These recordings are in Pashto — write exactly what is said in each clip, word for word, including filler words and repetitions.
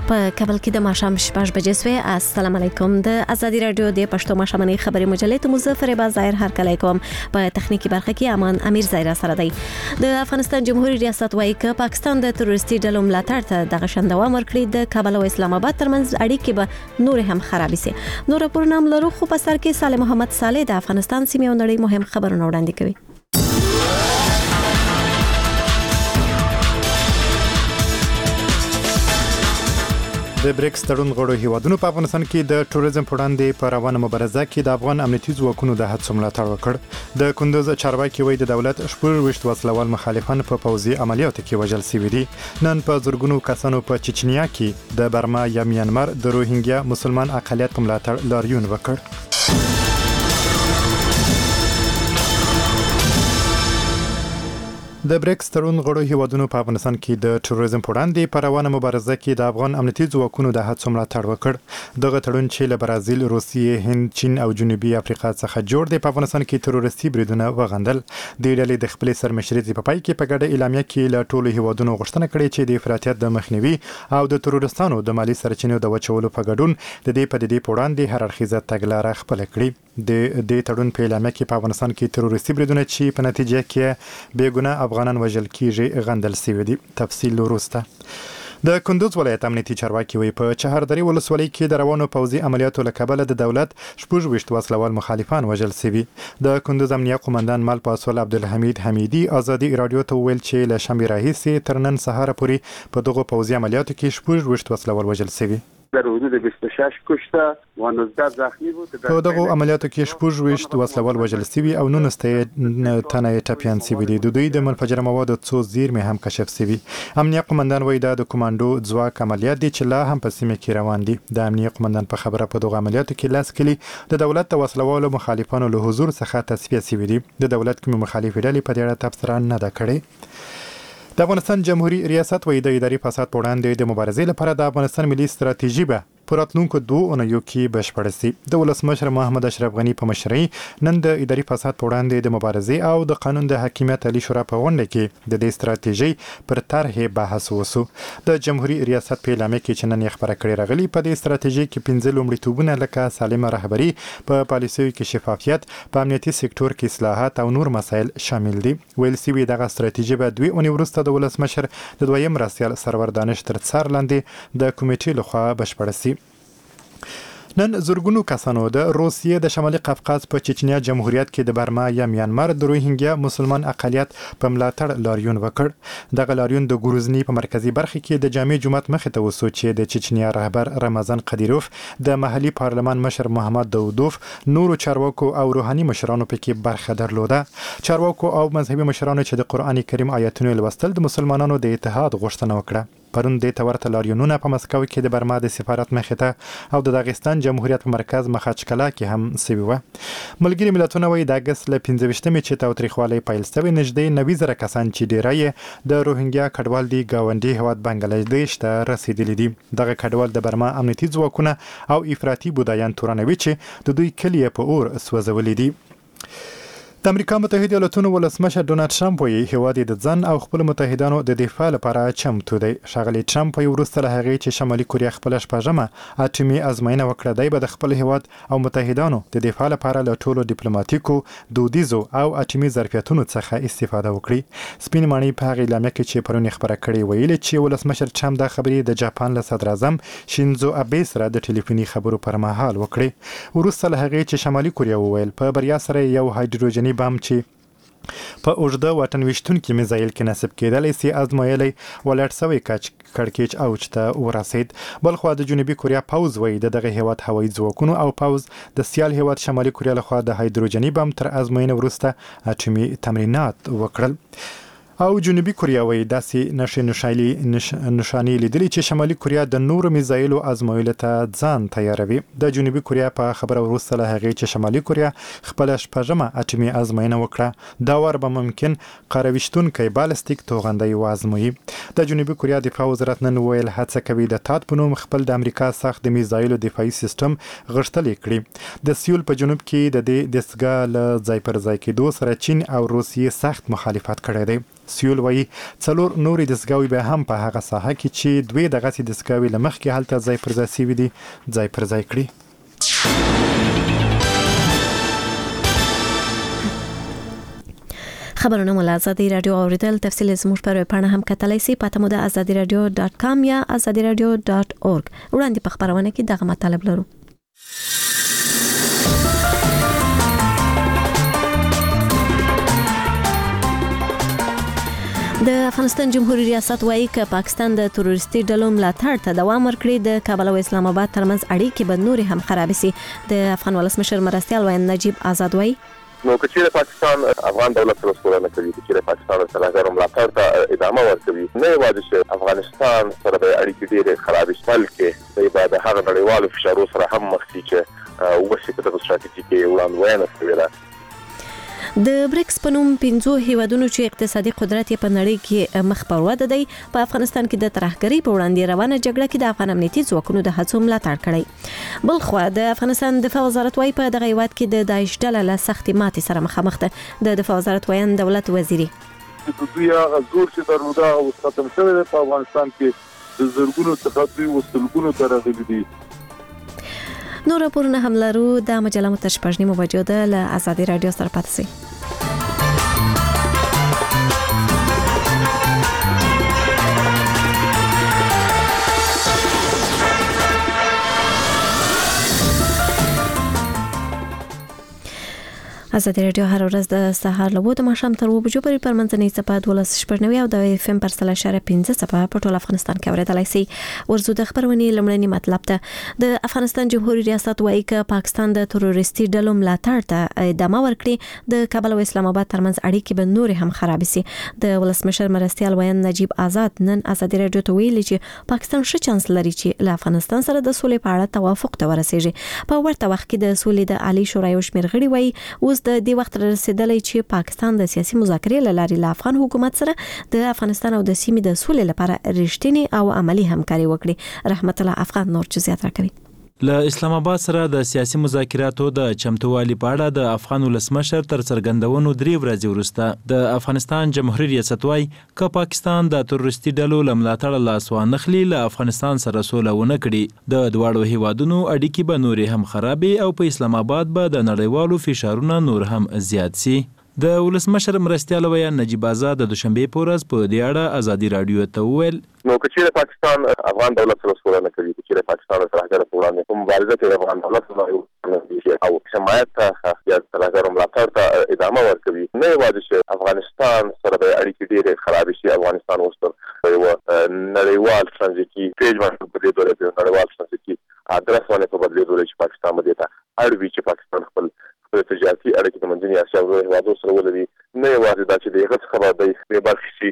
په کابل کې د ماښام شپږ بجې سوې. السلام علیکم. د ازادي رادیو د پښتو ماښامنۍ خبري مجلې ته مظفر بازار هر کله کوم. په تخنیکی برخه کې امان امیر زایرا سره دی. د افغانستان جمهوریت ریاست وايي چې پاکستان د تروریستي ډلو ملاتړ ته د غشندوام ورکړي. د کابل او اسلام آباد ترمنځ اړیکې به نور هم خراب شي. نور پرونام لرو خو په سر کې صالح محمد صالح د افغانستان سیمې او نړۍ مهم خبرونه وړاندې کوي. د بریکس تړون غړو هیوادونو په افغانستان کې د ټوریزم په وړاندې په روانه مبارزه کې د افغان امنیتي ځواکونو د هڅو ملاتړ وکړ. د کندوز چارواکي وایي د دولت شپږ ویشت وسلوال مخالفان په پوځي عملیاتو کې وژل شوي دي. نن په زرګونو کسانو په چچنیا کې د برما یا میانمار د روهینګیا مسلمان اقلیت په ملاتړ لاریون وکړ. د بریکس تړون غړو هیوادونو په افغانستان کې د ټوریزم په وړاندې په روانه مبارزه کې د افغان امنیتي ځواکونو د هڅو ملاتړ وکړ. دغه تړون چې له برازیل، روسیې، هند، چین او جنوبي افریقا څخه جوړ دی په افغانستان کې تروریستي بریدونه وغندل. د ډلې د خپل سرمشري په پای کې په ګډه اعلامیه کې له ټولو هیوادونو غوښتنه کړې چې د افراطیت د مخنیوي او د تروریستانو د مالی سرچینو د وچولو په ګډون د دې پدیدې په وړاندې هر اړخیزه تګلاره خپل کړي. د دې تړون په اعلامیه کې په افغانستان کې تروریستي بریدونه چې په نتیجه کې بیګناه افغانان وژل کیږي غندل شوي دي. تفصیل وروسته. د کندوز ولایت امنیتي چارواکي وایي په چهاردری ولسوالۍ کې د روانو پوځي عملیاتو له کبله د دولت شپږ ویشت وسلوال مخالفان وژل شوي. د کندوز امنیه قومندان مال پاسول عبدالحمید حمیدي ازادي رادیو ته وویل چې له شنبې راهیسې تر نن سهار پورې په دغو پوځي عملیاتو کې شپږ ویشت وسلوال وژل شوي. در حدود بیست و شش کشته و نوزده زخمی بود. په دغو عملیاتو کې شپږ ویشت وسلوال وژل شوي او نولس تنه یې ټپیان شوي دي. د دوی د منفجره موادو څو زیرمې هم کشف شوي. امنیه قومندان وایي دا د کمانډو ځواک عملیات دي چې لا هم په سیمه کې روان دي. د امنیه قومندان په خبره په دغو عملیاتو کې لاس کلي د دولت د وسلوالو مخالفانو له حضور څخه تصفیه شوي دي. د دولت کومې مخالفې ډلې په دې اړه تبصره نه ده کړې. د افغانستان جمهوریت ریاست وایي د اداري فساد په وړاندې د مبارزې لپاره د افغانستان ملي ستراتیژي به په راتلونکو دوه اونیو کې بشپړه شي. د ولسمشر محمد اشرف غني په مشرۍ نن د اداري فساد په وړاندې د مبارزې او د قانون د حاکمیت عالی شورا په غونډه کې د دې ستراتیژۍ پر طرحې بحث وشو. د جمهوریت ریاست په اعلامیه کې چې نن یې خبره کړې راغلي په دې ستراتیژۍ کې پنځه لومړیتوبونه لکه سالمه رهبري، په پالیسیو کې شفافیت، په امنیتي سکتور کې اصلاحات او نور مسایل شامل دي. ویل شوي دغه ستراتیژي به دوه اونۍ وروسته د ولسمشر د دویم مرستیال سرور دانش تر څار لاندې د کمیټې لخوا بشپړه شي. نن زرګونو کسانو د روسیې د شمالي قفقاز په چچنیا جمهوریت کې د برما یا میانمار د روهینګیا مسلمان اقلیت په ملاتړ لاریون وکړ. دغه لاریون د ګروزني په مرکزي برخه کې د جامع جماعت مخې ته وسو چې د چچنیا رهبر رمضان قدیروف، د محلي پارلمان مشر محمد داودوف، نورو چارواکو او روحاني مشرانو پکې برخه درلوده. چارواکو او مذهبي مشرانو چې د قرآن کریم آیاتونه لوستل د مسلمانانو د اتحاد غوښتنه وکړه. پرون د تورته لاریونونه په مسکو کې د برما د سفارت مخې ته او د داغستان جمهوریت په مرکز مخاچکلا کې هم سوي وه. ملګري ملتونه وایي د اګست له پنځه ویشتمې چې تاوتریخوالی پیل شوی نږدې نوي زره کسان چې ډیری یې د روهینګیا کډوال دي ګاونډي هیواد بنګلادیش ته رسیدلي دي. دغه کډوال د برما امنیتي ځواکونه او افراطي بودایان تورنوي چې د دوی کلي په اور سوځولي دي. د امریکا متحده ایالاتونو ولسمشر ډونالد ټرمپ وایي هیواد د ځان او خپل متحدانو د دفاع لپاره چمتو دی. ښاغلی ټرمپ وایي وروسته له هغې چې شمالي کوریا خپله شپږمه اټومي ازموینه وکړه دی به د خپل هیواد او متحدانو د دفاع لپاره له ټولو ډیپلوماتیکو، دودیزو او اټومي ظرفیتونو څخه استفاده وکړي. سپین ماڼۍ په هغه اعلامیه کې چې پرون یې خبره کړې ویلي چې ولسمشر ټرمپ دا خبرې د جاپان له صدراعظم شینزو ابې سره د ټلیفوني خبرو پر مهال وکړې. وروسته له هغې چې شمالي کوریا وویل په بریا سره یو هایدروجني بم چې په اوږده واټن ویشتونکي میزایل کې نصب کېدلی سي ازمایلی ولاړ سوی کړکېچ اوج ته ورسید. بلخوا د جنوبي کوریا پوځ وایي د دغه هیواد هوایي ځواکونو او پوځ د سیال هیواد شمالي کوریا لخوا د هایدروجني بم تر ازموینې وروسته اټومي تمرینات وکړل. او جنوبي کوریا وایي داسې نښې نښایلي نښانې لیدلي چې شمالي کوریا د نورو میزایلو ازمویلو ته ځان تیاروي. د جنوبي کوریا په خبره وروسته له هغې چې شمالي کوریا خپله شپږمه اټومي ازموینه وکړه دا وار به ممکن قاره ویشتونکی بالستیک توغندی وازموي. د جنوبي کوریا دفاع وزارت نن ویل هڅه کوي د تاد په نوم خپل د امریکا ساخت د میزایلو دفاعي سیستم غښتلی کړي. د سیول په جنوب کې د دې دستګاه له ځای پر ځای کېدو سره چین او روسیې سخت مخالفت کړی دی. سیول وایي څلور نورې دستګاوې به هم په هغه ساحه کې چې دوی دغسې دستګاوې له مخکې هلته ځای پر ځای سوي دي ځای پر ځای کړي. خبرونه مو له ازادي رادیو اوریدل، تفصیل زموږ پر ویبپاڼه هم کتلی سي. پته مو د ازادي رادیو ډاټ کام یا ازادي رادیو ډاټ اورګ. وړاندې په خبرونه کې دغه مطالب لرو. د افغانستان جمهوریت ریاست وایي چې پاکستان د تروریستي ډلو ملاتړ ته دوام ورکړي، د کابل او اسلام آباد ترمنځ اړیکې به نور هم خراب شي. د افغان ولسمشر مرستیال ویاند نجیب آزاد وایي نو که چیرې پاکستان افغان دولت سره سوله نه کوي، که چیرې پاکستان سره ملاتړ ته ادامه ورکوي، نه یوازې چې افغانستان سره د اړیکې ډېرې خرابې شي، بلکې دوی به د هغه نړیوالو فشارو سره هم مخ شي چې اوس په دغه ستراتیژي کې وړاندوینه شوې ده. د بریکس په نوم پنځو هیوادونو چې اقتصادي قدرت یې په نړۍ کې مخ پر وده دی، په افغانستان کې د ترهګرۍ په وړاندې روانه جګړه کې د افغان امنیتي ځواکونو د هڅو ملاتړ کړی. بل خو د افغانستان دفاع وزارت وايي په دغه هیواد کې د داعش ډله له سختې ماتې سره مخامخ ده. د دفاع وزارت ویاند دولت وزیري د دوی هغه زور چې درلوده او ختم شوی دی په افغانستان کې د زرګونو څخه دوی وسلګونو ته راغلي دي. نور راپورونه هم لرو. د مجله مو تر شپږ نیمو بجو ده. له ازادي رادیو سره پاتې سئ. ازادي رادیو هر ورځ د سهار له د ماښام تر اوه بجو پورې پر منځنۍ څپه دولس شپږ نوي او د اف ام پر سل اشاره پنځه څپه په ټول افغانستان کې اورېدلای شئ. ورزو د خبرونې لومړنی مطلب ته د افغانستان جمهوریت ریاست وایي چې پاکستان د تروریستي ډلو ملاتړ ته ادامه ورکړي، د کابل او اسلام آباد ترمنځ اړیکې به نور هم خراب شي. د ولسمشر مرستیال ویاند نجیب آزاد نن ازادي رادیو ته ویلي چې پاکستان ښه چانس لري چې له افغانستان سره د سولې په اړه توافق ته ورسیږي. په ورته وخت کې د سولې د عالی شورا یو شمېر غړي وایي اوس د دې وخت رسیدلی چې پاکستان د سیاسي مذاکرې له لارې له افغان حکومت سره د افغانستان او د سیمې د سولې لپاره رښتینې او عملی همکاري وکړي. رحمت الله افغان نور چې زیات راکوي. له اسلام آباد سره د سیاسي مذاکراتو د چمتووالي په اړه د افغان ولسمشر تر څرګندونو درې ورځې وروسته د افغانستان جمهوریت ریاست وایي که پاکستان د تروریستي ډلو له ملاتړه لاس وانخلي، له افغانستان سره سوله ونه کړي، د دواړو هیوادونو اړیکې به نورې هم خرابې او په اسلام آباد به د نړیوالو فشارونه نور هم زیات سي. د ولسمشر مرستیال ویاند نجیب آزاد د دوشنبې په ورځ په دې اړه ازادي رادیو ته وویل نو که چیرې پاکستان افغان دولت سره سوله نه کوي، که چیرې پاکستان د ترهګرۍ په وړاندې په مبارزه کې افغان دولت سره او حمایت ته یا ترهګرو ملاتړ ته ادامه ورکوي، نه یوازې چې افغانستان سره د اړیکې ډېرې خرابې شي، افغانستان اوس پر یوه نړیوال ترانزیټي پیج باندې په بدلېدو دی، نړیوال ترانزیټي ادرس باندې په بدلېدو دی چې پاکستان به دې ته اړ وي چې پاکستان خپل خپل تجارتي اړیکې د منځنۍ اسیا او هېوادو سره ولري. نه یوازې دا چې د هغه څخه به دوی بې برخې شي،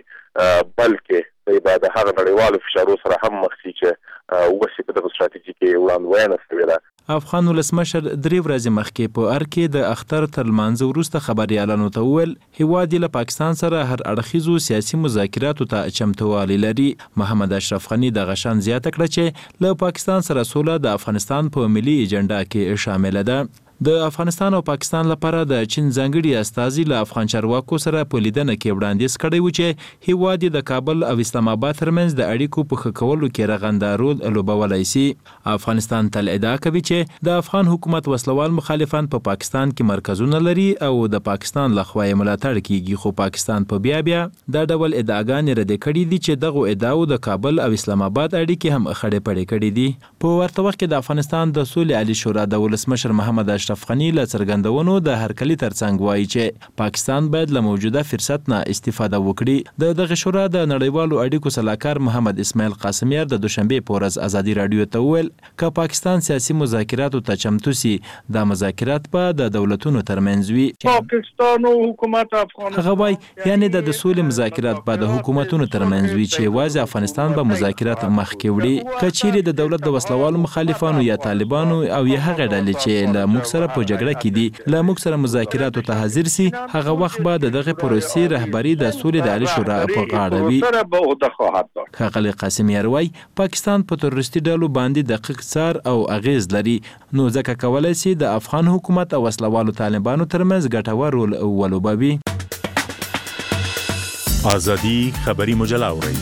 بلکې دوی به د هغه نړیوالو فشارو سره هم مخ شي چې اوس یې په دغه ستراتیژي کې وړاندوینه شوې ده. افغان ولسمشر درې ورځې مخکې په ار کې د اختر تر لمانځه وروسته خبریالانو ته وویل هیواد یې له پاکستان سره هر اړخیزو سیاسي مذاکراتو ته چمتووالی لري. محمد اشرف غني دغه شان زیاته کړه چې له پاکستان سره سوله د افغانستان په ملي ایجنډا کې شامله ده. د افغانستان او پاکستان لپاره د چین ځانګړي استازي له افغان چارواکو سره په لیدنه کې وړاندیز کړی و چې هیواد د کابل او اسلام آباد ترمنځ د اړیکو په ښه کولو کې رغنده رول لوبولی شي. افغانستان تل ادعا کوي چې د افغان حکومت وسلوال مخالفان په پا پاکستان کې مرکزونه لري او د پاکستان لخوا یې ملاتړ کیږي، خو پاکستان په بیا بیا دا ډول ادعاګانې رد کړي دي چې دغه ادعاو د کابل او اسلام آباد اړیکې هم خړې پړې کړي دي. په ورته وخت کې د افغانستان د سولې عالی شورا د ولسمشر محمد اشرف غني له څرګندونو د هرکلي ترڅنګ وایي چې پاکستان باید له موجوده فرصت نه استفاده وکړي. د دغه شورا د نړیوالو اړیکو سلاکار محمد اسماعیل قاسمیار د دوشنبې په ورځ ازادي رادیو ته وویل که پاکستان سیاسي مذاکراتو ته چمتو سي، دا مذاکرات به د دولتونو ترمنځ وي. پاکستان او حکومت افغانستان هغه وایي یعنی د سولې مذاکرات به د حکومتونو ترمنځ وي چې یوازې افغانستان به مذاکرات مخکې وړي. که چیرې د دولت د وسلوالو مخالفانو یا طالبانو او یا هغه ډلې چې له موږ سره په جګړه کې دي له موږ سره مذاکراتو ته حاضر سي، هغه وخت به د دغه پروسې رهبري د سولې د عالی شورا په غاړه وي. ښاغلی قاسمیار وایي پاکستان په تروریستي ډلو باندې دقیق څار او اغیز لري، نو ځکه کولی سي د افغان حکومت او وسلوالو طالبانو ترمنځ ګټور رول ولوبوي. ازادي خبري مجله اوري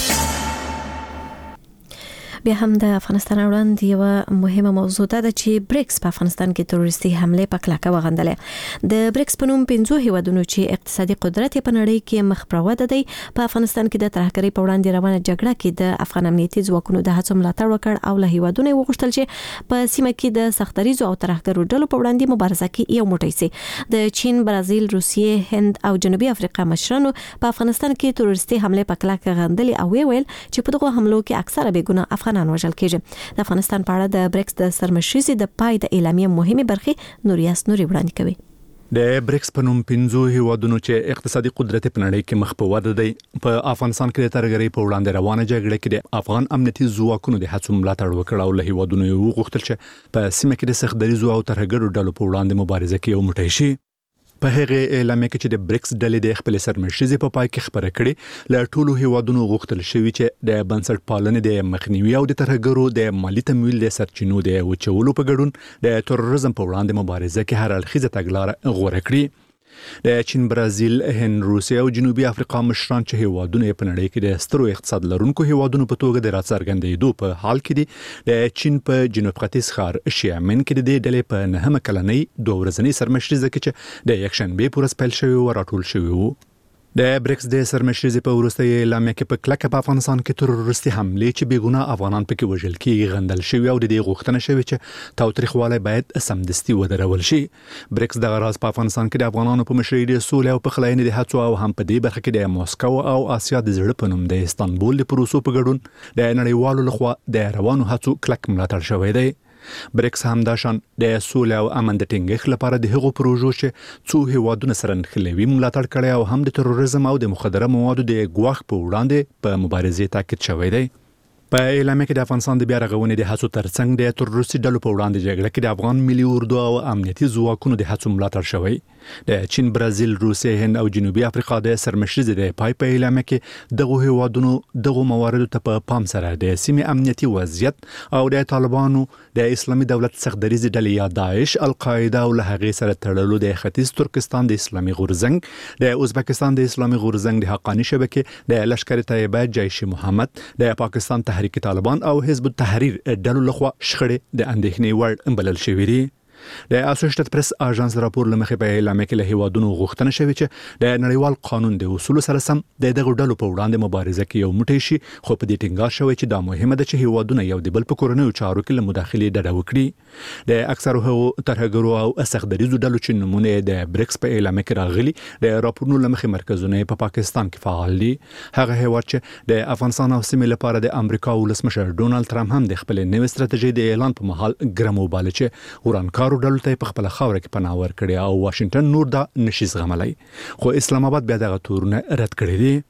بیا هم د افغانستان وړاندې یو مهمه موضوع ده چې بریکس په افغانستان کې تروریستي حمله په کلکه وغندلې. د بریکس په نوم پنځو هیوادونو چې اقتصادي قدرت په نړۍ کې مخ پرواده دی په افغانستان کې د ترهګرۍ په وړاندې روانه جګړه کې د افغان امنیتي ځواکونو د هڅو ملاتړ وکړ او له هیوادونو وغوښتل چې په سیمه کې د سختریزو او ترهګرو ډلو په وړاندې مبارزه کې یو موټی سي. د چین، برازیل، روسیې، هند او جنوبي افریقا مشرانو په افغانستان کې تروریستي حمله په کلکه غندلې او ویل چې په دغه حملو کې اکثره بېګناه افغانان وژل کېږي. د افغانستان په اړه د بریکس د سرمشري د پای د اعلامیې مهمه برخه نوریاس نوري وړاندې کوي. د بریکس په نوم پنځو هیوادونو چې اقتصادي قدرت په نړۍ کې مخ په وده دی په افغانستان کې د ترهګرۍ په وړاندې روانه جګړه کې د افغان امنیتي ځواکونو د هڅو ملاتړ وکړ او له هیوادونو یو غوښتل چې په سیمه کې د سختدریزو او ترهګرو ډلو په وړاندې مبارزه کې یو موټی شي. په هغه اعلامیه کې چې د بریکس ډلې د خپل سرمشري په پای کې خبره کړې له ټولو هیوادونو غوښتل شوی چې د بنسټ پالنې د مخنیوي او د ترهګرو د مالی تمویل د سرچینو د وچولو په ګډون د تروریزم په وړاندې مبارزه کې هر اړخیزه تګلارې غوره کړې. د چین، برازیل، هند، روسیې او جنوبي افریقا مشران چې هیوادونه په نړۍ کې د سترو اقتصاد لرونکو هیوادونو په توګه د راڅرګندېدو په حال کې دي د چین په جنوب ختیځ ښار شیامن کې د ډلې په نهمه کلنۍ دوه ورځنۍ سرمشري ځکه چې د یکشنبه پورس پیل شوی او راټول شوی وو. د بریکس د سرمشري په وروستي اعلامیه کې په کلکه په افغانستان کې تروریستي حمله چې بېګناه افغانان پکې وژل کېږي غندل شوی او د دې غوښتنه شوی چې تاوتریخوالی باید سمدستي ودرول شي. بریکس د غراض په افغانستان کې د افغانانو په مشرۍ د سولې او پخلاینې د هڅو او هم په دې برخه کې د موسکو او آسیا د زړه په نوم د استانبول د پروسو په ګډون د نړیوالو لخوا د روانو هڅو کلک ملاتړ شوی دی. بریکس هم دا شان د سولې او امن د ټینګښت لپاره د هغو پروژو چې څو هیوادونه سره نښلوي ملاتړ کړي او هم د تروریزم او د مخدره موادو د ګواښ په وړاندې په مبارزې تاکید شوی دی. په اعلامیه کې د افغانستان د بیا رغونې د هڅو ترڅنګ د تروریستي ډلو په وړاندې جګړه کې د افغان ملي اردو او امنیتي ځواکونو د هڅو ملاتړ شوی. د چین، برازیل، روسیې، هند او جنوبي افریقا د سرمشري د پای په اعلامیه کې دغه هیوادونو دغه مواردو ته په پام سره د سیمې امنیتي وضعیت او د طالبانو د اسلامي دولت سختدریزې ډلې یا داعش، القاعده او له هغې سره تړلو د ختیځ ترکستان د اسلامي غورځنګ، د ازبکستان د اسلامي غورځنګ د حقاني شبکې، د لشکر طیبه، جیش محمد، د پاکستان تحریک طالبان او حزب التحریر ډلو لخوا شخړې د اندېښنې وړ بلل شوې دي. د اسوسییټډ پریس اژانس راپور لمخې په اعلامیه کې له هیوادونو غوښتنه شوې چې د نړیوال قانون د اصولو سره سم د دغه ډلو په وړاندې مبارزه کې یو موټی شي، خو په دې ټینګار شوی چې دا مهمه ده چې هیوادونه یو د بل په کورنیو چارو کې له مداخلې ډډه وکړي. د اکثرو هغو ترهګرو او سختدریزو ډلو چې نمونه د بریکس په اعلامیه کې راغلي د راپورونو لمخې مرکزونه په پاکستان کې فعال دي. هغه هیواد چې د افغانستان او سیمې لپاره د امریکا ولسمشر ډونالد ټرمپ هم د خپل نوې ستراتیژۍ د اعلان په مهال ګرم وباله چې ورانکارو ډلو ته په خپل خاوره کې پناه ورکړي او واشنگټن نور دا نشي زغملای، خو اسلام آباد بیا دغه تورونه رد کړی دي.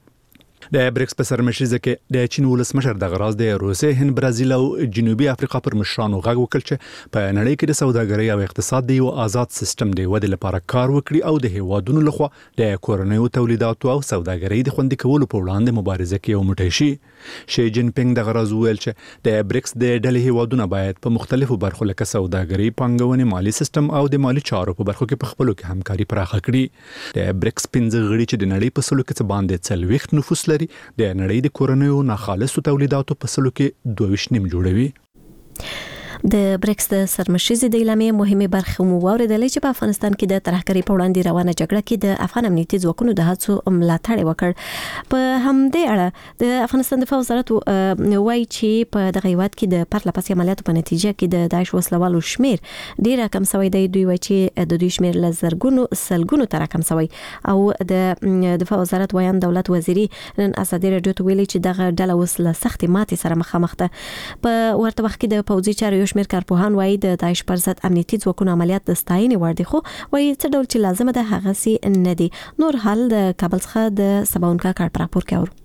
د بریکس په سرمشري کې د چین ولسمشر د غراض د روسیې، هند، برازیل او جنوبي افریقا پر مشرانو غږ وکړ چې په نړۍ کې د سوداګرۍ او اقتصاد د یو آزاد سیستم د ودې لپاره کار وکړي او د هیوادونو لخوا د کورنیو تولیداتو او سوداګرۍ د خوندي کولو په وړاندې مبارزه کې یو موټی شي. شي جین پینګ د غراض ویل چې د بریکس د ډلې هیوادونه باید په مختلفو برخو لکه سوداګرۍ، پانګونې، مالی سیستم او د مالی چارو په برخو کې په خپلو کې همکاري پراخه کړي. د بریکس پنځه غړي چې د نړۍ په سلو کې څه باندې څلوېښت نفوس لري د نړۍ د کورنیو ناخالصو تولیداتو په سلو کې دوه ویشت نیم جوړوي. د بریکس د سرمشري د اعلامیې مهمه برخه مو واوریدلې چې په افغانستان کې د ترهګرۍ په وړاندې روانه جګړه کې د افغان امنیتي ځواکونو د هڅو ملاتړ وکړ. په همدې اړه د افغانستان دفاع وزارت وایي چې په دغه هیواد کې د پرله پسې عملیاتو په نتیجه کې د داعش وسلوالو شمیر ډیر کم شوی دی. دوی وایي چې د دوی شمیر له زرګونو سلګونو تر کم شوی او د دفاع وزارت ویان دولت وزیري نن ازادي رادیو ته ویلي چې دغه ډله اوس له سختې ماتې سره مخامخ ده. په ورته وخت کې د پوځي چارو شمیر کارپوهان وایي د داعش پر ضد امنیتي ځواکونو عملیات د ستاینې وړ دي، خو وایي څه ډول چې لازمه ده هغه سي نه دي. نور حال د کابل څخه د سباونکا کار پر راپور کوي.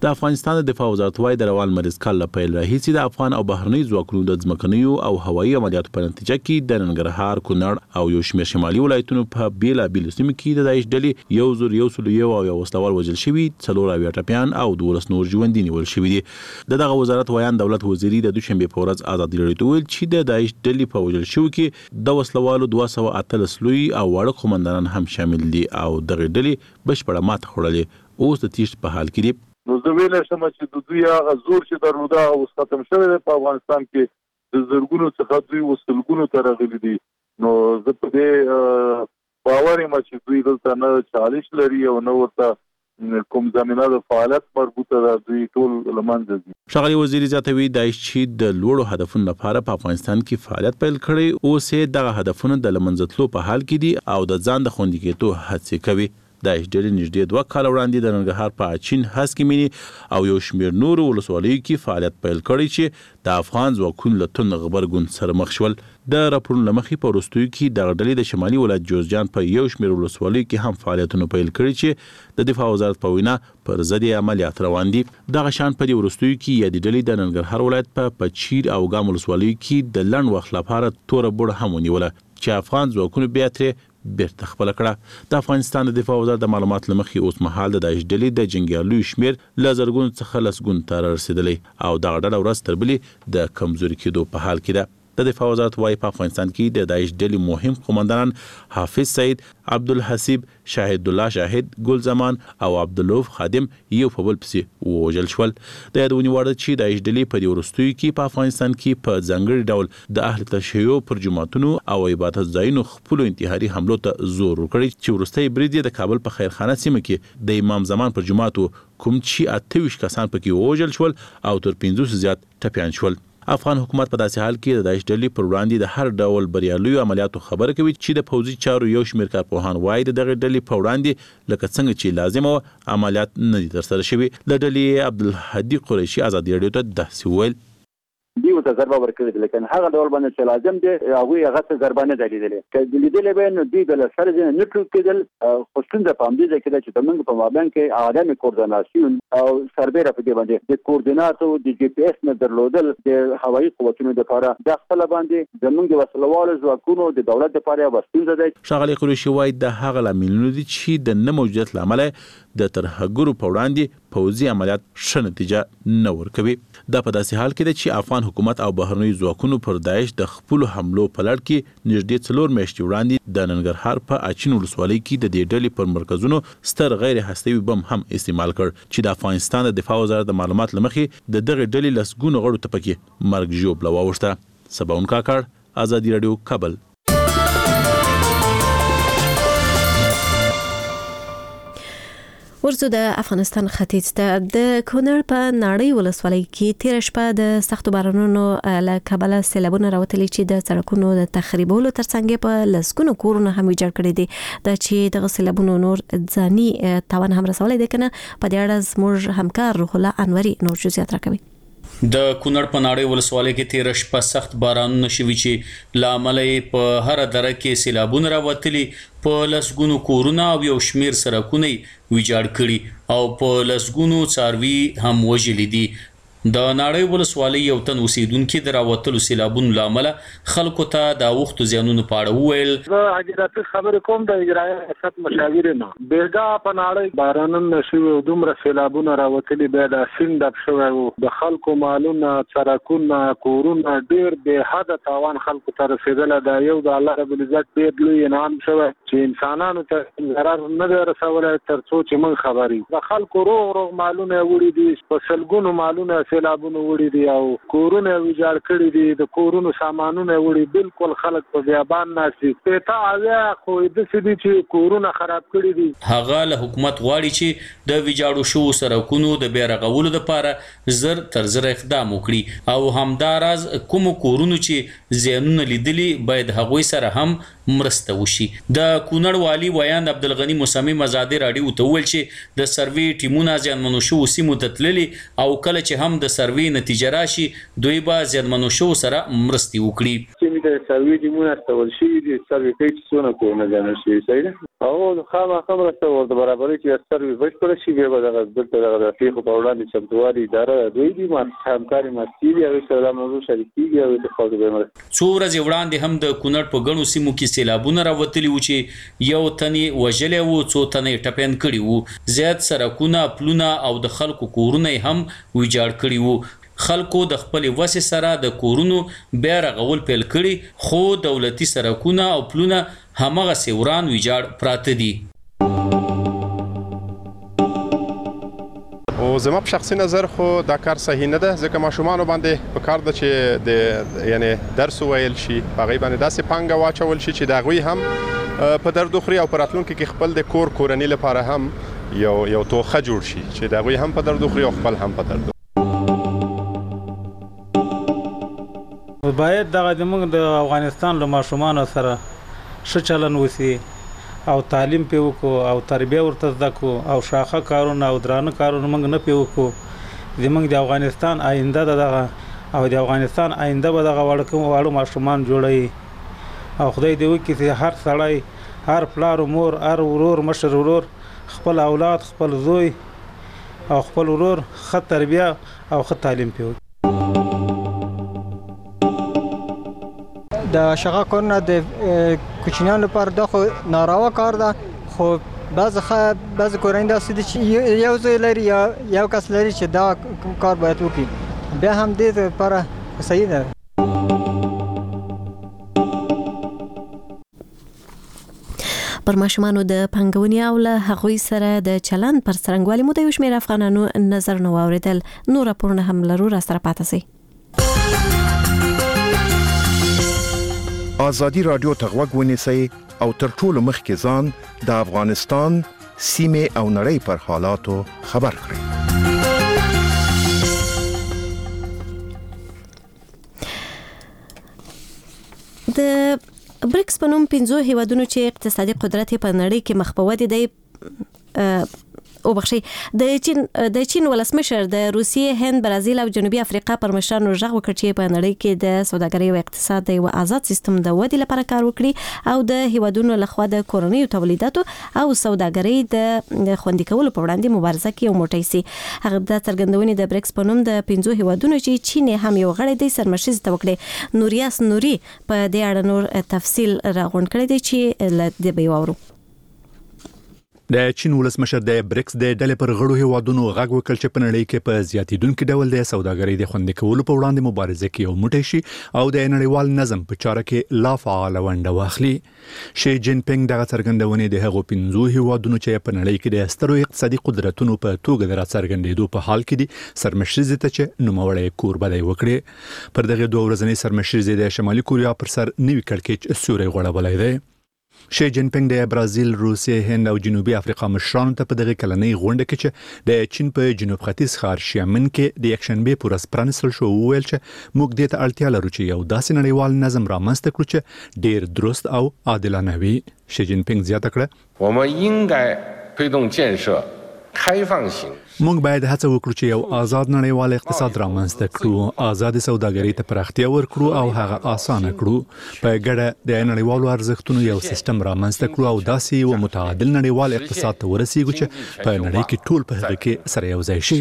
د افغانستان د دفاع وزارت وايي د روان مریض کال له پیل راهیسې د افغان او بهرني ځواکونو د ځمکنیو او هوایي عملیاتو په نتیجه کې د ننګرهار، کونړ او یو شمېر شمالي ولایتونو په بېلابېلو سیمو کې د داعش ډلې یو زر یو سل یو او یو وسلوال وژل شوي، څلور اویا ټپیان او دولس نور ژوندي نیول شوي دي. د دغه وزارت ویان دولت وزیري د دوشنبې په ورځ ازادي راډیو ته وویل چې د داعش ډلې په وژل شوو کې د وسلوالو دوه سوه اتلس لوی او واړه قومندانان هم شامل دي او دغه ډلې بشپړه ماته خوړلې، اوس د تیښتې په حال کې دي. نو زه ویلی شم چې د دوی هغه زور چې درلوده هغه اوس ختم شوی دی په افغانستان کې، د زرګونو څخه دوی اوس سلګونو ته راغلي دي. نو زه په دې باور یم چې دوی دلته نه چالش لري او نه ورته کوم زمینه د فعالیت مربوطه ده، دوی ټول له منځه ځي. ښاغلي وزیري زیاتوي داعش چې د لوړو هدفونو لپاره په افغانستان کې فعالیت پیل کړی، اوس یې دغه هدفونه د له منځه تلو په حال کې دي او د ځان د خوندي کېدو هڅې کوي. داعش ډلې نږدې دوه کاله وړاندې د ننګرهار په اچین، هسکې مینې او یو شمېر نورو ولسوالیو کې فعالیت پیل کړی چې د افغان ځواکونو له توند غبرګون سره مخ شول. د راپورونو له مخې په وروستیو کې دغه ډلې د شمالي ولایت جوزجان په یو شمېر ولسوالیو کې هم فعالیتونه پیل کړي چې د دفاع وزارت په وینا پر ضد عملیات روان دي. دغه شان په دې وروستیو کې یادې ډلې د ننګرهار ولایت په پچیر او ګام ولسوالیو کې د لنډ وخت لپاره توره بوړه هم ونیوله چې افغان ځواکونو بیا ترې بیرته خپله کړه. د افغانستان د دفاع وزارت د معلومات له مخې اوس مهال د داعش ډلې د جنګیالیو شمېر له زرګونو څخه لسګونو ته رارسېدلی او دغه ډله ورځ تر بلې د کمزوري کېدو په حال کې ده. د دفاع وزارت وايي په افغانستان کې د داعش ډلې مهم قومندانان حافظ سعید، عبدالحسیب، شاهد الله شاهد، ګل زمان او عبدالرؤف خادم یو په بل پسې ووژل شول. د یادونې وړ ده چې داعش ډلې په دې وروستیو کې په افغانستان کې په ځانګړي ډول د اهل تشیع پر جوماتونو او عبادت ځایونو خپلو انتحاري حملو ته زور ورکړی چې وروستی برید یې د کابل په خیرخانه سیمه کې د امام زمان پر جومات کوم چې اته ویشت کسان پکې ووژل شول او تر پنځوس زیات ټپیان شول. افغان حکومت په داسې حال کې د داعش ډلې پر وړاندې د هر ډول بریالیو عملیاتو خبره کوي چې د پوځي چارو یو شمېر کارپوهان وایي د دغې ډلې په وړاندې لکه څنګه چې لازمه وه عملیات نه دي ترسره شوي. له ډلې عبدالهادي قریشي ازادي راډیو ته داسې وویل: دوی ورته ضربه ورکړې ده، لیکن هغه ډول باندې چې لازم دی هغوی هغه څه ضربه نه ده لیدلې. که لیدلې به نو دوی به له سره ځینې نه ټوپ کېدل. خو ستونزه په همدې ځای کې ده چې زموږ په مابین کې عدم کوردیناسیون او سربیره په دې باندې د کوردیناتو د جی پی ایس نه درلودل د هوایي قوتونو دپاره دا خپله باندې زموږ د وسلوالو ځواکونو د دولت دپاره یوه ستونزه ده. ښاغلي قریشي وایي د هغه لاملونه دي چې د نه موجودیت له امله د ترهګرو په وړاندې پوځي عملیات ښه نتیجه نه ورکوي. دا په داسې حال کې ده چې افغان حکومت او بهرنیو ځواکونو پر داعش د خپلو حملو په لړ کې نږدې څلور میاشتې وړاندې د ننګرهار په اچین ولسوالۍ کې د دې ډلې پر مرکزونو ستر غیر هستوي بم هم استعمال کړ چې د افغانستان د دفاع وزارت د معلومات له مخې د دغې ډلې لسګونو غړو ته پکې مرګ ژوبله واوښته. سباون کاکړ، ازادي راډیو، کابل. ورځو د افغانستان ختیځ ته د کونړ په ناړۍ ولسوالۍ کې تیر شپه د سختو بارانونو له کبله سیلابونه راوتلي چې د سړکونو د تخریبولو ترڅنګ په لسګونو کورونه هم ویجاړ کړي دي. دا چې دغه سیلابونو نور ځاني تاوان هم رسولی دی کنه په دې اړه زموږ همکار روح الله انوري نور جزئیات راکوي. د کونړ په ناړۍ ولسوالۍ کې تیر شپه سخت بارانونه شوي چې له امله یې په هره دره کې سیلابونه راوتلي، په لسګونو کورونه او یو شمېر سړکونه یې ویجاړ کړي او په لسګونو څاروي هم وژلي دي. د ناړۍ ولسوالۍ یو تن اوسیدونکي د راوتلو سیلابونو له امله خلکو ته د اوښتو زیانونو په اړه وویل: زه حاجي رفیق خبرې کوم د اجرایه ریاست مشاور یم. بېګا په ناړۍ بارانونه شوي او دومره سیلابونه راوتلي، بیا د سیند ډک شوی و، د خلکو مالونه، سړکونه، کورونه ډېر بې حده تاوان خلکو ته رسېدلی. دا یو د الله رب العزت ډېر لوی انعام شوی چې انسانانو ته ضرر نه دی رسولی تر څو چې موږ خبر یو. د خلکو روغ روغ مالونه یې وړي دي، په سلګونو مالونه سیلابونه وړي دي او کورونه ویجاړ کړي دي، د کورونو سامانونه وړي. بالکل خلک په بیابان ناست دي. پېته اویا خو داسې دي چې کورونه خراب کړي دي. هغه له حکومت غواړي چې د ویجاړو شوو سړکونو د بیا رغولو دپاره زر تر زره اقدام وکړي او همداراز کومو کورونو چې زیانونه لیدلي باید هغوی سره هم مرسته وشي. د کونړ والي ویاند عبدالغني مصمم ازادي راډیو ته وویل چې د سروې ټیمونه زیانمنو شوو سیمو ته تللي او کله چې هم د سروې نتیجه راشي دوی به زیانمنو شوو سره مرستې وکړي. چې د سروې ټیمونه استول شوي دي، سروې کوي چې څونه کورونه زیانمن شوي. صحیح ده. او خامہ خبره ته ورته برابرۍ چې اثر وي بشپړ شي بیا به دغه دلته دغه پیښو په وړاندې چمتووالي اداره دوی دي ما همکاري مستي او سره موضوع شریکي او د خلکو به څو ورځې وړاندې هم د کونړ په غنو سیمو کې سیلابونه راوتلي و چې یو تنې وژلې وو څو تنې ټپین کړي وو زیات سرکونه پلونه او د خلکو کورونه هم ویجاړ کړي وو خلکو د خپل وسه سره د کورونو بیا رغول پیل کړي خو دولتي سرکونه او پلونه همغه سیوران ویجاړ پراته دي او زما په شخصي نظر خو دا کار صحیح نه ده ځکه ماشومان باندې په کار ده چې د یعنی درس ویل شي هغه باندې داسې پانګه واچول شي چې دا غوي هم په درد خوري او پراتلونکو کې خپل د کور کورنۍ لپاره هم یو یو توخه جوړ شي چې دا غوي هم په درد خوري او خپل هم په درد باید دغه د موږ د افغانستان له ماشومانو سره ښه چلن وسی او تعلیم په وکړو او تربیه ورته زده کړو او شاخه کارونه او درانه کارونه موږ نه په وکړو زموږ د افغانستان آینده دغه او د افغانستان آینده به دغه وړو ماشومان جوړوي او خدای دې وکړي چې هر سړی هر پلار مور هر ورور مشر ورور خپل اولاد خپل زوی او خپل ورور ښه تربیه او ښه تعلیم په د شغه کارونه د کوچنیانو لپاره د خو ناروا کار ده خو بعض خ بعض کورنۍ داسې دي چې یو ځای لري یا یو کس لري چې دا کار باید وکړي بیا هم دې لپاره صحیح ده پر ماشومانو د پنګونې او له هغوی سره د چلن پر څرنګوالي مو د یو شمېر افغانانو نظر نو اوریدل نور راپورونه هم لرو را سره پاتې سي آزادی رادیو ته غوږ ونیسئ او تر ټولو مخکې ځان د افغانستان سیمې او نړۍ پر حالاتو خبر کړئ. د بریکس په نوم پنځو هیوادونو چې اقتصادي قدرت په نړۍ کې مخ په ودې دی او بخشي د چین د چین ولسمشر د روسیې هند برازیل او جنوبي افریقا پر مشرانو ژغ وکړ چې په نړۍ کې د سوداګرۍ او اقتصاد د یو آزاد سیستم د ودې لپاره کار وکړي او د هیوادونو لخوا د کورنیو تولیداتو او سوداګرۍ د خوندي کولو په وړاندې مبارزه کوي او موټی سي هغه د څرګندونې د بریکس په نوم د پنځو هیوادونو چې چین هم یو غړی دی سرمشيز ته وکړي نوریاس نوري په دې اړه نور تفصیل راغونډ کړی دی چې ل دې به وورو د چین ولسمشر د بریکس د ډلې پر غړو هیوادونو غږ وکړ چې په نړۍ کې په زیاتیدونکو ډول د سوداګرۍ د خوندي کولو په وړاندې مبارزه کوي او موټی شي او د نړیوال نظم په چاره کې لا فعال ونډه واخلي شي جین پینګ دغه څرګندونې د هغو پنځو هیوادونو چې په نړۍ کې د سترو اقتصادي قدرتونو په توګه د راڅرګندېدو په حال کې دي سرمشریزي ته چې نوموړی کوربدی وکړي پر دغه دوه ورځنۍ سرمشریزي د شمالي کوریا پر سر نوي کړکېچ سوري غوړولای دی شي جین پینګ د برازیل، روسیې، هند او جنوبي افریقا مشرانو ته په دغه کلنۍ غونډه کې چې د چین په جنوب ختیځ ښار شیامن کې د یکشنبه پر ورځ پرانیستل شو ویل چې موږ دې ته اړتیا لرو چې یو داسې نړیوال نظم رامنځته کړو چې ډیر درست او عادلانه وي. شي جین پینګ زیاته کړه 我们应该推动建设开放型 موږ باید هڅه وکړو چې یو آزاد نړیوال اقتصاد رامنځته کړو، آزاد سوداګرۍ ته پراختیا ورکړو او هغه اسانه کړو، په ګډه د نړیوالو ارزښتونو یو سیستم رامنځته کړو او داسې یو متعادل نړیوال اقتصاد ته ورسیږو چې په نړۍ کې ټول په هغه کې سره یو ځای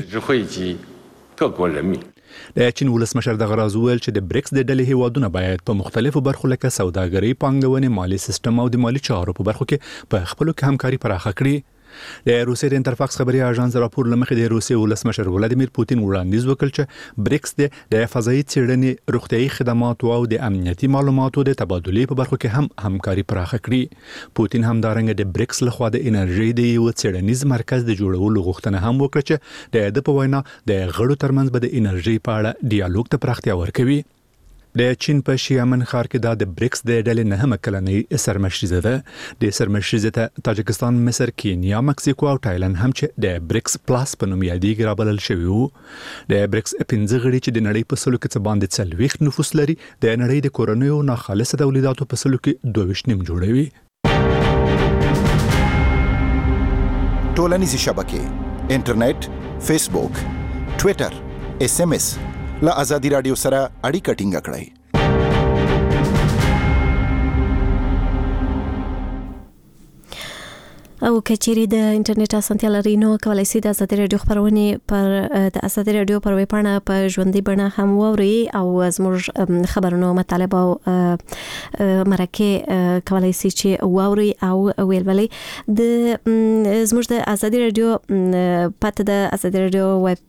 شي. د چین ولسمشر دغه راز ویل چې د بریکس د ډلې هیوادونه باید په مختلفو برخو لکه سوداګرۍ، پانګونې، مالی سیستم او د مالی چارو په برخو کې په خپلو کې همکاري پراخه کړي. د روسیې د انترفاکس خبري اژانس راپور لمخې د روسیې ولسمشر ولادیمیر پوتین وړاندیز وکړ چې بریکس د فضایي څېړنې، روغتیايي خدماتو او د امنیتي معلوماتو د تبادلې په برخو کې هم همکاري پراخه کړي. پوتین همدارنګه د بریکس لخوا د انرژي د یو څېړنیز مرکز د جوړولو غوښتنه هم وکړه چې د د په وینا د غړو ترمنځ به د انرژي په اړه ډیالوګ ته پراختیا ورکوي. د چین په شیامن ښار کې دا د بریکس د ډلې نهمه کلنۍ سرمشریزه ده. د سرمشریزې ته تاجکستان، مصر، کینیا، مکسیکو او تایلند هم چې د بریکس پلاس په نوم یادېږي رابلل شوي وو. د بریکس پنځه غړي چې د نړۍ په سلو کې څه باندې څلوېښت نفوس لري د نړۍ د کورنیو ناخالصه تولیداتو په سلو کې دوه ویشت نیم جوړوي. ټولنیزې شبکې، انټرنیټ، فیسبوک، ټویټر، اس ام اس له آزادي رادیو سره اړیکه ټینګه کړئ. او کچېری د انټرنیټ اسانتیا لري نو کولای شئ د ازادي رادیو خبرونه پر د ازادي رادیو پر ویب پاڼه په ژوندۍ بڼه هم ووري او زموږ خبرونو مطالب او مرکه کولای شئ چې ووري او ویلبلې د زموږ د ازادي رادیو پته د ازادي رادیو ویب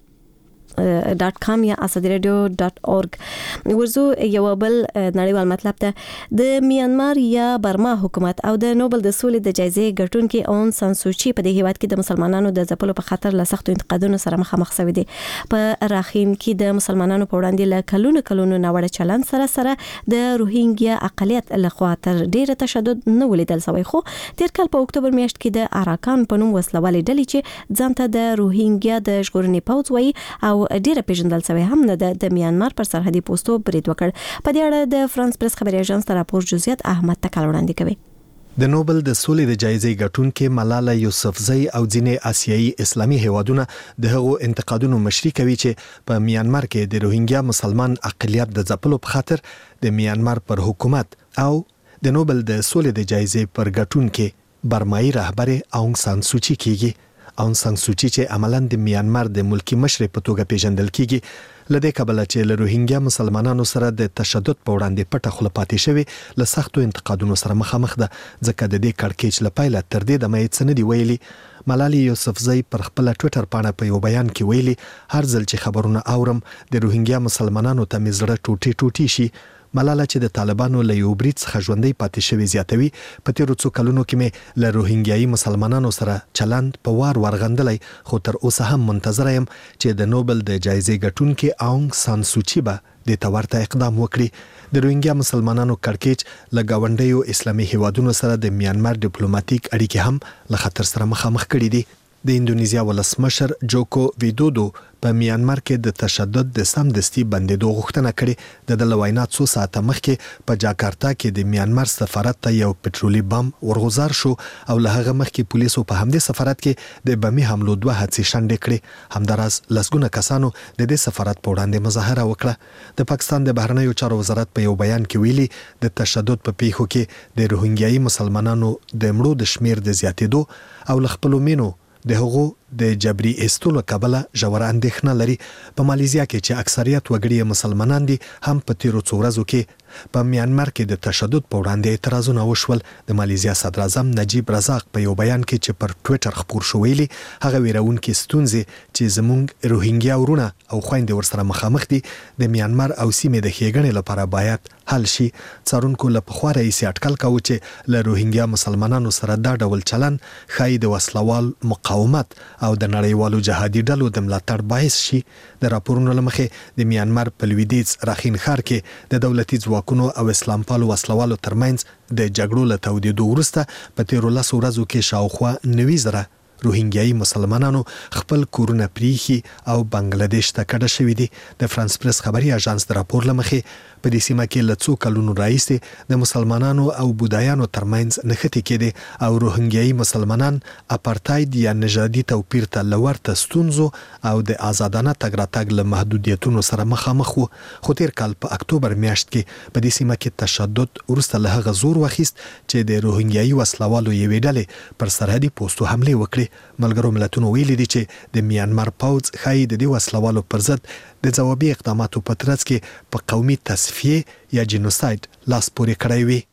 ډاټ کام یا ازادي رادیو ډاټ اورګ ورزو یو بل نړیوال مطلب ته د میانمار یا برما حکومت او د نوبل د سولې د جایزې ګټونکي اون سان سوچي په دې هیواد کې د مسلمانانو د ځپلو په خاطر له سختو انتقادونو سره مخامخ شوي دي. په راخین کې د مسلمانانو په وړاندې له کلونو کلونو ناوړه چلند سره سره د روهینګیا اقلیت لخوا تر ډیره تشدد نه ولیدل شوی، خو تیر کال په اکتوبر میاشت کې د اراکان په نوم وسلوالې ډلې چې ځانته د روهینګیا د ژغورنې پوځ وایي او ډیره پیژندل شوی هم نه د میانمار پر سرحدي پوسټو برید وکړ. په دې اړه د فرانس پریس خبري اژانس ته راپور جزئیات احمد تکل وړاندې کوي. د نوبل د سولې د جایزې ګټونکې ملاله یوسفزۍ او ځینې آسیایي اسلامي هیوادونه د هغو انتقادونو مشري کوي چې په میانمار کې د روهینګیا مسلمان اقلیت د ځپلو په خاطر د میانمار پر حکومت او د نوبل د سولې د جایزې پر ګټونکې برمایي رهبر اونګ سان سوچي کیږي. اون سان سوچي چې عملاً د میانمار د ملکی مشر په توګه پیژندل کیږي، لدې کبله چې له روهینګیا مسلمانانو سره د تشدد په وړاندې پټه خوله پاتې شوی له سختو انتقادونو سره مخامخ ده، ځکه د دې کړکېچ له پیله تر دې دمه یې څه نه دي ویلي. ملالۍ یوسفزۍ پر خپل ټوئیټر پاڼه په یو بیان کې ویلي، هر ځل چې خبرونه اورم د روهینګیا مسلمانانو ته مې زړه ټوټې ټوټې شي. ملاله چې د طالبانو له یو برید څخه ژوندۍ پاتې شوی زیاتوي، په تیرو څو کلونو کې مې له روهینګیایي مسلمانانو سره چلند په وار ورغندلی، خو تر اوسه هم منتظره یم چې د نوبل د جایزې ګټونکي اونګ سان سوچي به د تورته اقدام وکړي. د روهینګیا مسلمانانو کړکېچ له ګاونډیو اسلامي هیوادونو سره د میانمار ډیپلوماټیک اړیکې هم له خطر سره مخامخ کړي دي. د اندونیزیا ولسمشر جوکو ویدودو په میانمار کې د تشدد د سمدستي بندیدو غوښتنه کړې. د د وینا څو ساعته مخکې په جاکارتا کې د میانمار سفارت ته یو پټرولي بم ورغوزار شو او له هغه مخکې پولیسو په همدې سفارت کې د بمي حملو دوه حادثې شنډې کړې. همداراز لسګونه کسانو د دې سفارت په وړاندې مظاهره وکړه. د پاکستان د بهرنیو چارو وزارت په یو بیان کې ویلي، د تشدد په پیښو کې د روهینګیایي مسلمانانو د مړو د شمیر د زیاتېدو او له خپلو مینو د هغو د جبري ایستلو کبله ژوره اندېښنه لري. په مالیزیا کې چې اکثریت وګړي مسلمانان دي، هم په تیرو څو ورځو کې په میانمار کې د تشدد په وړاندې اعتراضونه وشول. د مالیزیا صدر اعظم نجیب رزاق په یو بیان کې چې پر ټوئیټر خپور شو ویلي، هغه ویرونکي ستونزې چې زموږ روهینګیا ورونه او خويندې ورسره مخامخ دي د میانمار او سیمې د ښېګڼې لپاره باید حل شي. څارونکو له پخوا راهیسې اټکل کاوه چې له روهینګیا مسلمانانو سره دا ډول چلن ښایي د وسلوال مقاومت او د نړیوالو جهادي ډلو د ملاتړ باعث شي. د راپورونو له مخې د میانمار په لویدیځ راخین ښار کې د دولتي ځواکونو او اسلام پالو وسلوالو ترمنځ د جګړو له تودېدو وروسته په تیرو لسو ورځو کې شاوخوا نوي زره روهینګیایي مسلمانانو خپل کورونه پریښي او بنگلاديش ته کډه شوي دي. د فرانس پریس خبري اژانس د راپور له مخې په دې سیمه کې له څو کلونو راهیسې د مسلمانانو او بودایانو ترمنځ نښتې کېدې او روهینګیایي مسلمانان اپارتاید یا نژادي توپیر ته له ورته ستونزو او د آزادانه تګ راتګ له محدودیتونو سره مخامخ وو. خو تیر کال په اکتوبر میاشت کې په دې سیمه کې تشدد وروسته له هغه زور واخیست چې د روهینګیایي وسلوالو یوې ډلې پر سرحدي پوسټو حملې وکړې. ملګرو ملتونو ویلي دي چې د میانمار پوځ ښایي د دې وسلوالو پر ضد د ځوابي اقداماتو په ترڅ کې په قومي تصفیه یا جنوساید لاس پورې کړی وي.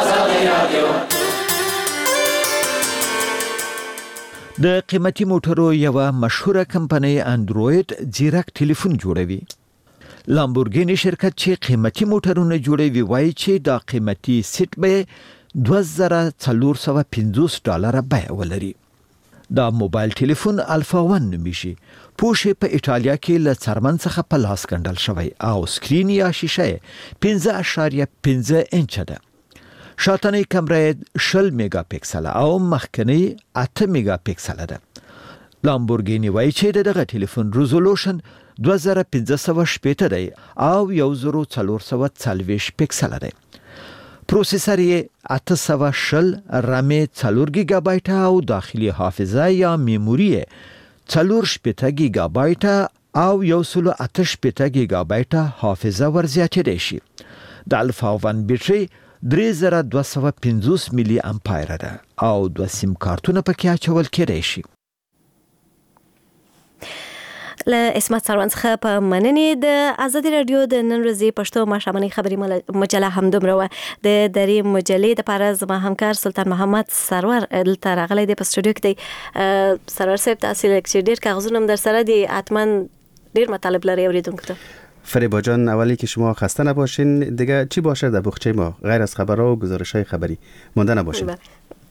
د قیمتي موټرو یو مشهوره کمپنۍ اندروید ځیرک ټلیفون جوړوي. لامبورګینی شرکت چې قیمتي موټرونه جوړوي وایي چې دا قیمتي سیټ به دوه زره څلور سوه پنځوس ډالره بیه ولري. دا موبایل ټلیفون الفا ون نومیږي. پوښ په ایټالیا کې له څرمن څخه په لاس ګنډل شوی او سکرین یا شیشه پنځه اعشاریه پنځه انچه ده. شاتنۍ کمره شل میگا پکسل او مخکنۍ اته میگا پکسل ده. لامبورګینی وایي چې دغه ټلیفون ریزولوشن دوه زره پنځه سوه شپېته دی او یو زر څلور سوه څلوېښت پکسل دی. پروسیسر یې اته سوه شل، رام یې څلور گیگا بایټه او داخلي حافظه یا میموري یې څلور شپېته گیگا بایټه او یو سل اته شپېته گیگا بایټه حافظه ورزیاتېدای شي. د الفا ون بیټرۍ درې زره دوه سوه پنځوس ملي امپایر ده او دوه سیم کارتونه پکې اچول کېدای شي. له اسمت سروان څخه په مننې د ازادي رادیو د نن ورځې پښتو ماښامنۍ خبري مجله هم دومره وه. د درې مجلې دپاره زما همکار سلطان محمد سرور دلته راغلی دی په سټوډیو کې دی. سرور صاحب تاسې لږ چې ډېر کاغذونه هم در سره دي، حتما ډېر مطالب لري اوریدونکو ته. فریبا جان، اولی که شما خسته نباشین، دیگه چی باشه در بخچه ما غیر از خبرها و گزارش‌های خبری مانده نباشین.